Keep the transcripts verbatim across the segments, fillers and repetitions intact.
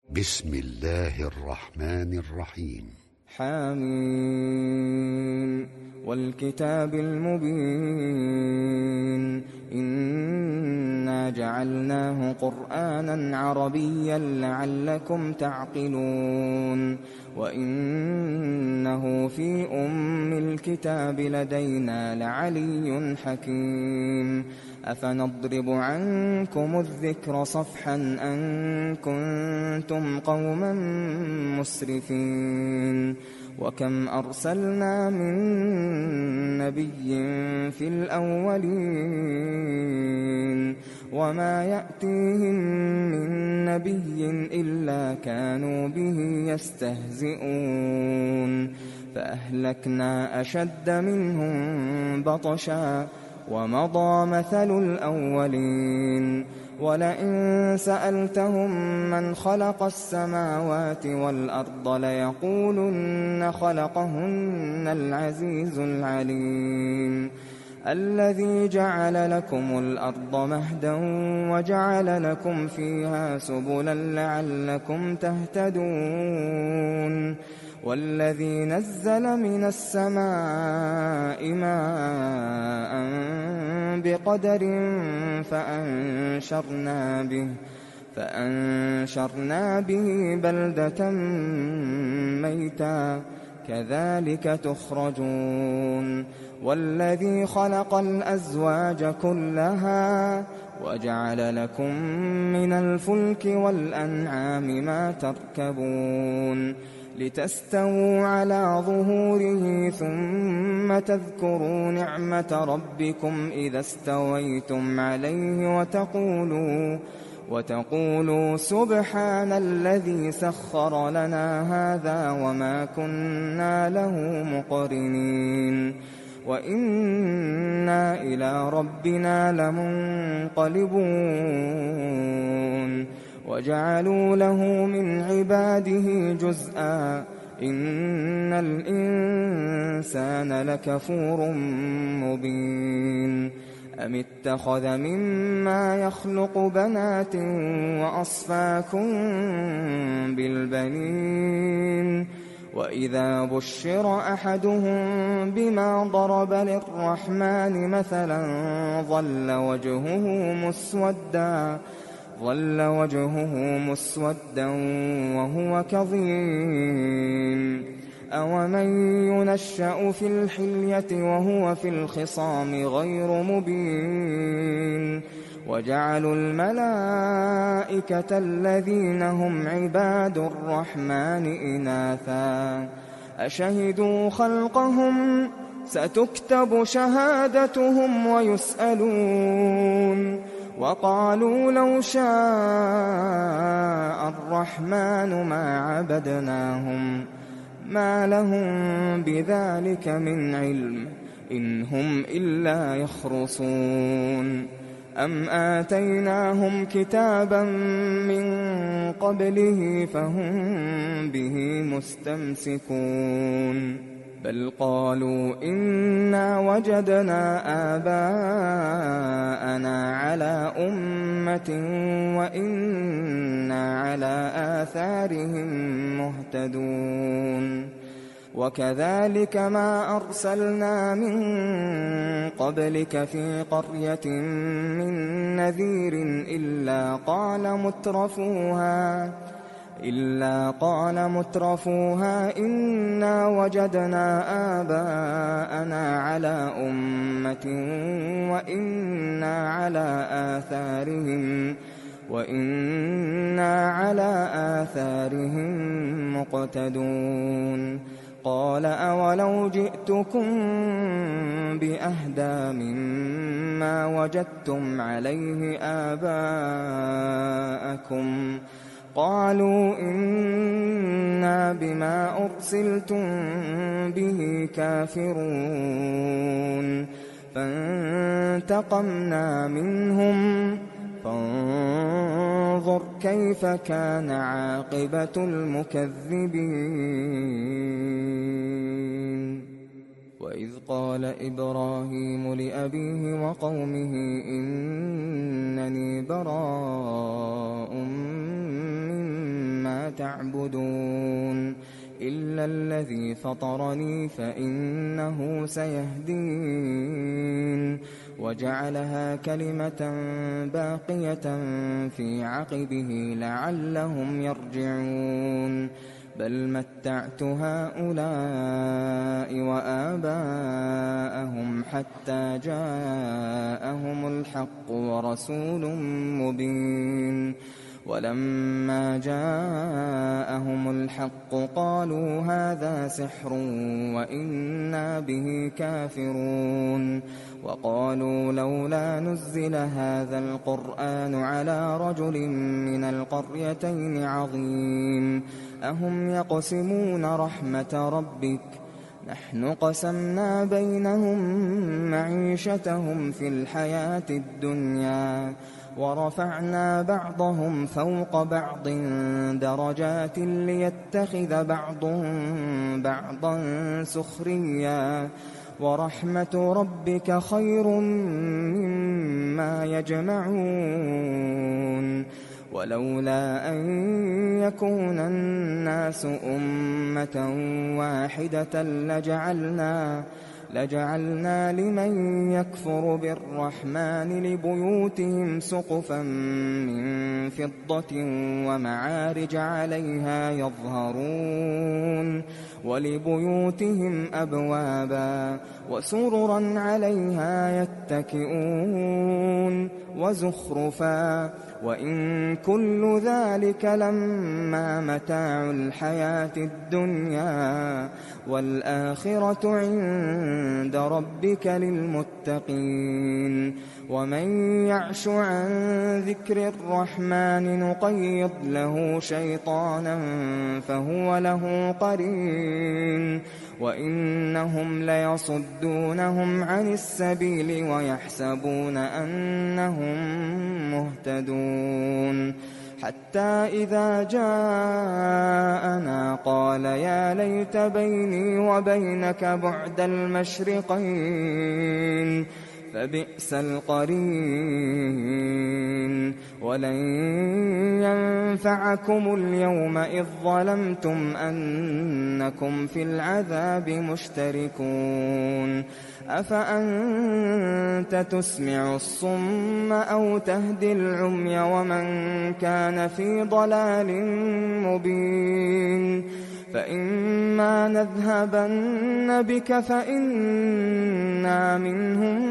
بسم الله الرحمن الرحيم. حامين والكتاب المبين إنا جعلناه قرآنا عربيا لعلكم تعقلون وإنه في أم الكتاب لدينا لعلي حكيم أفنضرب عنكم الذكر صفحا أن كنتم قوما مسرفين وكم أرسلنا من نبي في الأولين وما يأتيهم من نبي إلا كانوا به يستهزئون فأهلكنا أشد منهم بطشا ومضى مثل الأولين ولئن سألتهم من خلق السماوات والأرض ليقولن خلقهن العزيز العليم الذي جعل لكم الأرض مهدا وجعل لكم فيها سبلا لعلكم تهتدون والذي نزل من السماء ماء بقدر فأنشرنا به فأنشرنا به بلدة ميتا كذلك تخرجون والذي خلق الأزواج كلها وجعل لكم من الفلك والأنعام ما تركبون لتستووا على ظهوره ثم تذكروا نعمة ربكم إذا استويتم عليه وتقولوا وتقولوا سبحان الذي سخر لنا هذا وما كنا له مقرنين وإنا إلى ربنا لمنقلبون وجعلوا له من عباده جزءا إن الإنسان لكفور مبين أم اتخذ مما يخلق بنات وأصفاكم بالبنين وإذا بشر أحدهم بما ضرب للرحمن مثلا ظل وجهه مسودا ظل وجهه مسودا وهو كظيم أومن ينشأ في الحلية وهو في الخصام غير مبين وجعلوا الملائكة الذين هم عباد الرحمن إناثا أشهدوا خلقهم ستكتب شهادتهم ويسألون وقالوا لو شاء الرحمن ما عبدناهم ما لهم بذلك من علم إن هم إلا يخرصون أم آتيناهم كتابا من قبله فهم به مستمسكون بل قالوا إنا وجدنا آباءنا على أمة وإنا على آثارهم مهتدون وكذلك ما أرسلنا من قبلك في قرية من نذير إلا قال مترفوها إلا قال مترفوها إنا وجدنا آباءنا على أمة وإنا على آثارهم وإنا على آثارهم مقتدون قال أولو جئتكم بأهدى مما وجدتم عليه آباءكم قالوا إنا بما أرسلتم به كافرون فانتقمنا منهم فانظر كيف كان عاقبة المكذبين وإذ قال إبراهيم لأبيه وقومه إنني براء مما تعبدون إلا الذي فطرني فإنه سيهدين وجعلها كلمة باقية في عقبه لعلهم يرجعون بل متعت هؤلاء وآباءهم حتى جاءهم الحق ورسول مبين ولما جاءهم الحق قالوا هذا سحر وإنا به كافرون وقالوا لولا نزل هذا القرآن على رجل من القريتين عظيم أهم يقسمون رحمة ربك نحن قسمنا بينهم معيشتهم في الحياة الدنيا ورفعنا بعضهم فوق بعض درجات ليتخذ بعضهم بعضا سخريا ورحمة ربك خير مما يجمعون ولولا أن يكون الناس أمة واحدة لجعلنا لجعلنا لمن يكفر بالرحمن لبيوتهم سقفا من فضة ومعارج عليها يظهرون ولبيوتهم أبوابا وسررا عليها يتكئون وزخرفا وإن كل ذلك لما متاع الحياة الدنيا والآخرة عند ربك للمتقين ومن يعش عن ذكر الرحمن نقيض له شيطانا فهو له قرين وإنهم ليصدونهم عن السبيل ويحسبون أنهم مهتدون حتى إذا جاءنا قال يا ليت بيني وبينك بعد المشرقين فبئس القرين ولن ينفعكم اليوم إذ ظلمتم أنكم في العذاب مشتركون أفأنت تسمع الصم أو تهدي العمي ومن كان في ضلال مبين فإما نذهبن بك فإنا منهم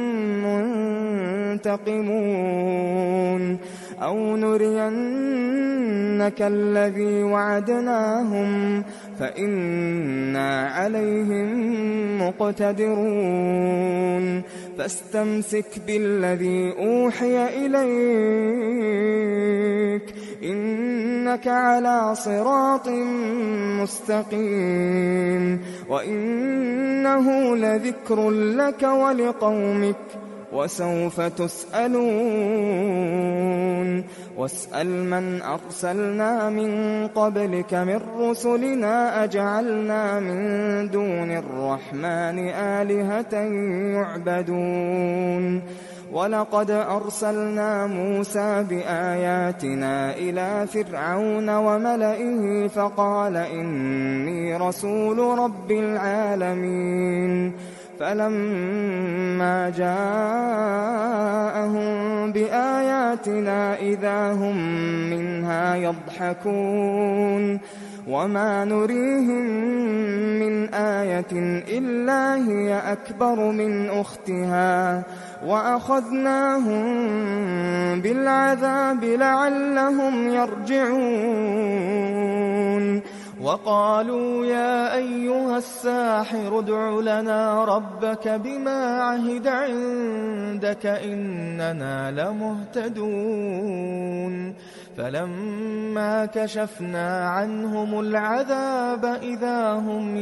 منتقمون أو نرينك الذي وعدناهم فإنا عليهم مقتدرون فاستمسك بالذي أوحي إليك إنك على صراط مستقيم وإنه لذكر لك ولقومك وسوف تسألون واسأل من أرسلنا من قبلك من رسلنا أجعلنا من دون الرحمن آلهة يعبدون ولقد أرسلنا موسى بآياتنا إلى فرعون وملئه فقال إني رسول رب العالمين فلما جاءهم بآياتنا إذا هم منها يضحكون وما نريهم من آية إلا هي أكبر من أختها وأخذناهم بالعذاب لعلهم يرجعون وقالوا يا أيها الساحر ادع لنا ربك بما عهد عندك إننا لمهتدون فلما كشفنا عنهم العذاب إذا هم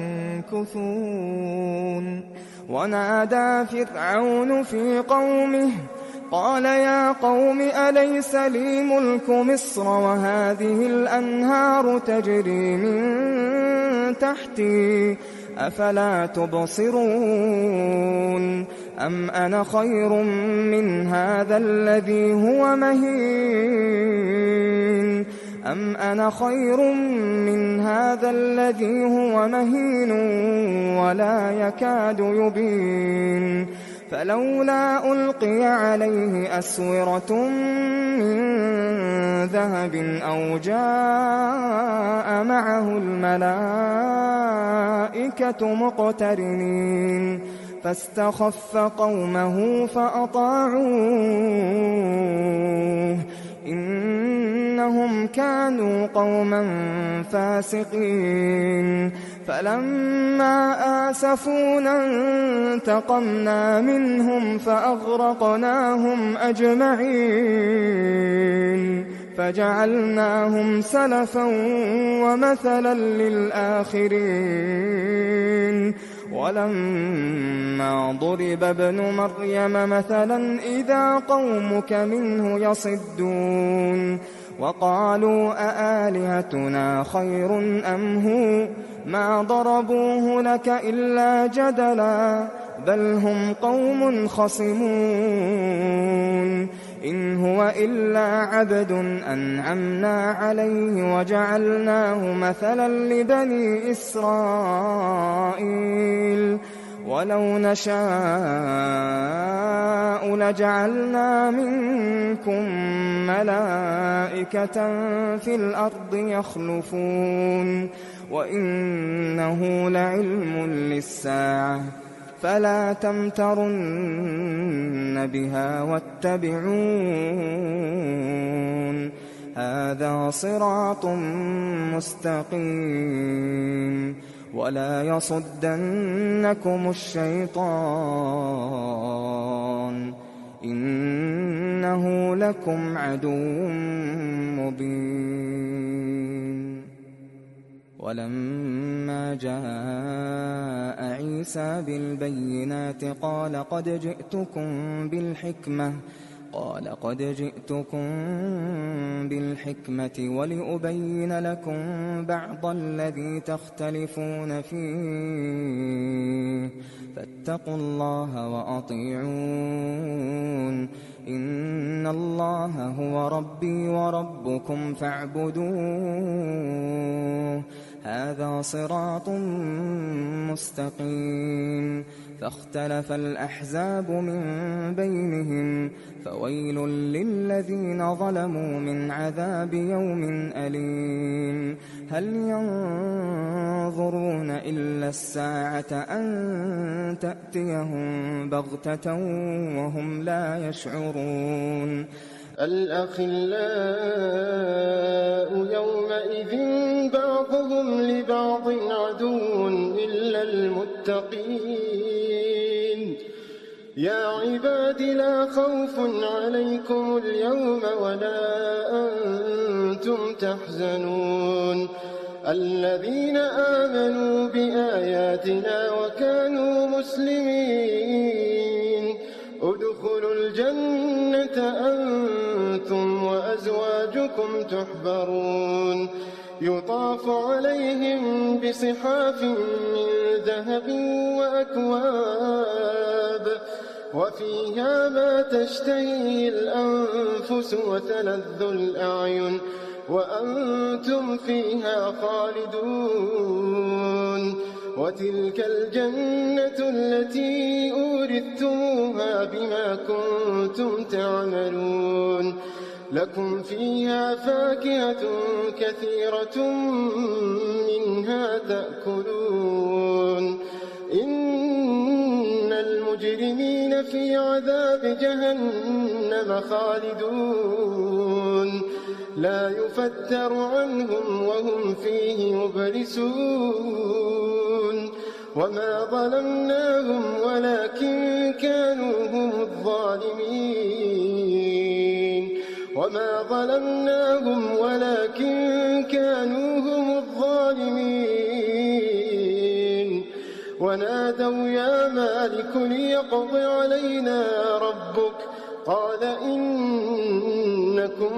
ينكثون ونادى فرعون في قومه قال يا قوم أليس لي ملك مصر وهذه الأنهار تجري من تحتي أفلا تبصرون أم أنا خير من هذا الذي هو مهين أم أنا خير من هذا الذي هو مهين ولا يكاد يبين فلولا ألقي عليه أسورة من ذهب أو جاء معه الملائكة مقترنين فاستخف قومه فأطاعوه إنهم كانوا قوما فاسقين فلما آسفونا انتقمنا منهم فأغرقناهم أجمعين فجعلناهم سلفا ومثلا للآخرين ولما ضرب ابن مريم مثلا إذا قومك منه يصدون وقالوا أآلهتنا خير أم هو ما ضربوه لك إلا جدلا بل هم قوم خصمون إن هو إلا عبد أنعمنا عليه وجعلناه مثلا لبني إسرائيل ولو نشاء لجعلنا منكم ملائكة في الأرض يخلفون وإنه لعلم للساعة فلا تمترن بها واتبعون هذا صراط مستقيم ولا يصدنكم الشيطان إنه لكم عدو مبين ولما جاء عيسى بالبينات قال قد جئتكم بالحكمة قال قد جئتكم بالحكمة ولأبين لكم بعض الذي تختلفون فيه فاتقوا الله وأطيعون إن الله هو ربي وربكم فاعبدوه هذا صراط مستقيم فاختلف الأحزاب من بينهم فويل للذين ظلموا من عذاب يوم أليم هل ينظرون إلا الساعة أن تأتيهم بغتة وهم لا يشعرون الأخلاء يومئذ بعضهم لبعض عدو إلا المتقين يا عباد لا خوف عليكم اليوم ولا أنتم تحزنون الذين آمنوا بآياتنا وكانوا مسلمين ادخلوا الجنة أنتم وأزواجكم تحبرون يطاف عليهم بصحاف من ذهب وأكواب وفيها ما تشتهي الأنفس وتلذ الأعين وأنتم فيها خالدون وتلك الجنة التي أورثتموها بما كنتم تعملون لكم فيها فاكهة كثيرة منها تأكلون إن المجرمين في عذاب جهنم خالدون لا يفتر عنهم وهم فيه مبلسون وما ظلمناهم ولكن كانوا هم الظالمين وما ظلمناهم ولكن كانوا هم الظالمين ونادوا يا مالك ليقض علينا ربك قال إنكم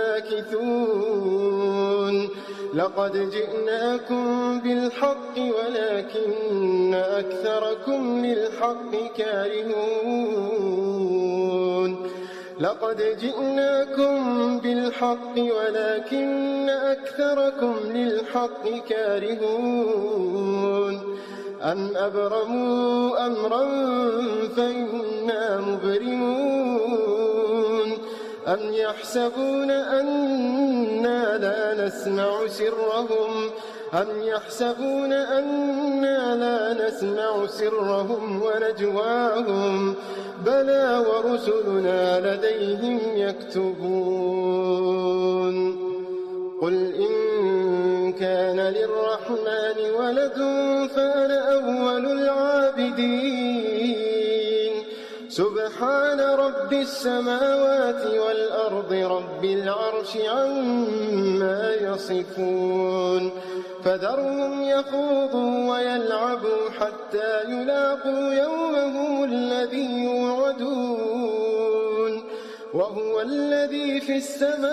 ماكثون لقد جئناكم بالحق ولكن أكثركم للحق كارهون لقد جئناكم بالحق ولكن أكثركم للحق كارهون أم أبرموا أمرا فإنا مبرمون أم يحسبون أنا لا نسمع سرهم أم يحسبون أنا لا نسمع سرهم ونجواهم بلى ورسلنا لديهم يكتبون قل إن كان للرحمن ولد فأنا أول العابدين سبحان رب السماوات والأرض رب العرش عما يصفون فذرهم يخوضوا ويلعبوا حتى يلاقوا يومهم الذي يوعدون وهو الذي في السماء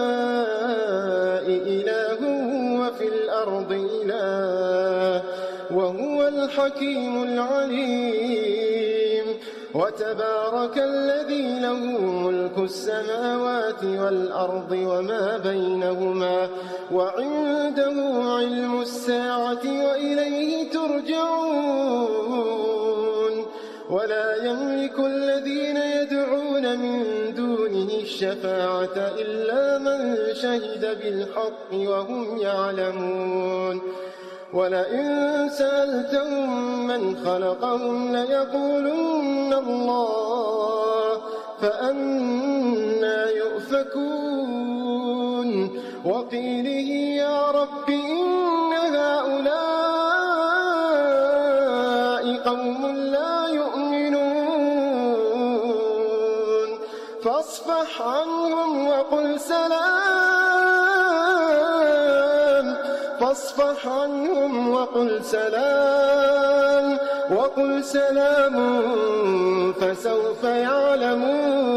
إله وفي الأرض إله وهو الحكيم العليم وتبارك الذي له ملك السماوات والأرض وما بينهما وعنده علم الساعة وإليه ترجعون ولا يملك الذين يدعون من دونه الشفاعة إلا من شهد بالحق وهم يعلمون ولئن سألتهم من خلقهم ليقولن الله فأنى يؤفكون وقيله يا رب إن هؤلاء قوم لا يؤمنون فاصفح عنهم وقل سلام فاصفح عنهم وقل سلام وقل سلام فسوف يعلمون